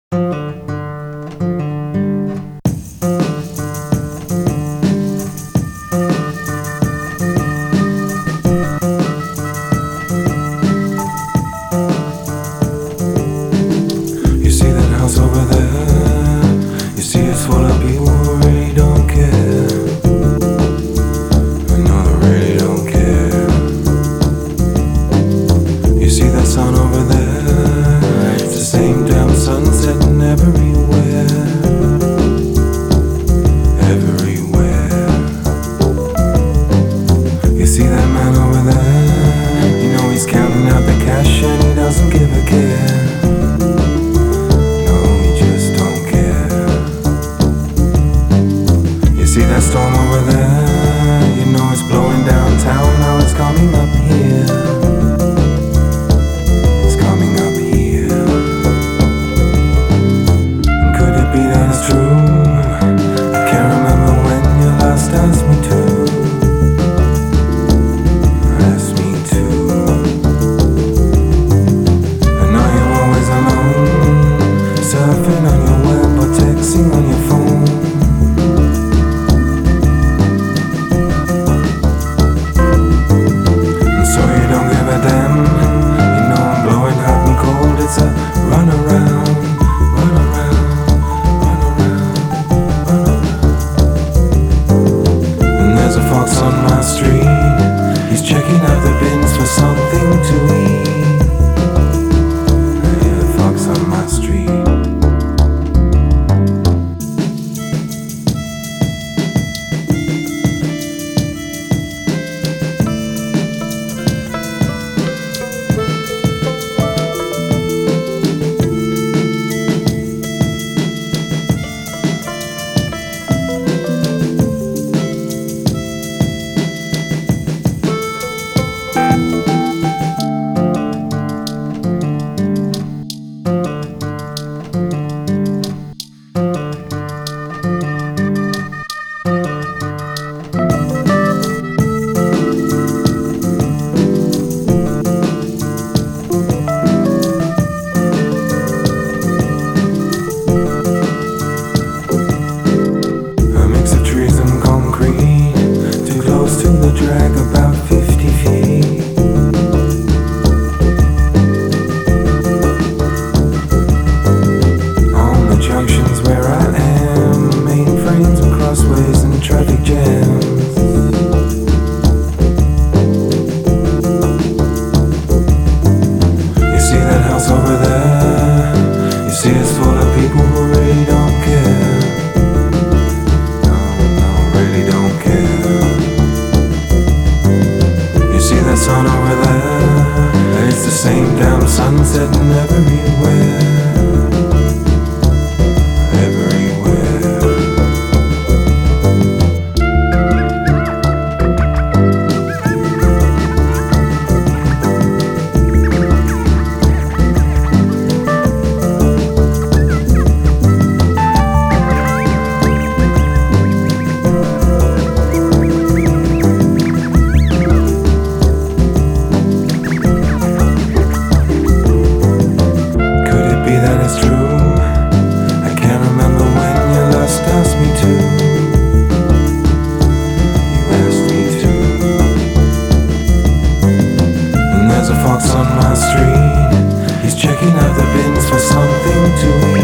You see that house over there? You see it's full of people who really don't care. I know they really don't care. You see that sun over there? It's the same damn sun setting everywhere. Everywhere. You see that man over there? You know he's counting out the cash and he doesn't give a care. See that storm over there? You know it's blowing downtown, now it's coming up here. It's coming up here. And could it be that it's true? I can't remember when you last asked me to. Asked me to. And now you're always alone, surfing on your web or texting on your phone. It's a run around, run around, run around, run around. And there's a fox on my street. He's checking out the bins for something to eat. I hear a fox on my street. Drag about 50 feet. On the junctions where I am, mainframes and crossways and traffic jams. You see that house over there? You see it's full of people who really don't care. No, really don't care. See that sun over there? It's the same damn sun setting everywhere. That is true. I can't remember when you last asked me to. You asked me to. And there's a fox on my street. He's checking out the bins for something to eat.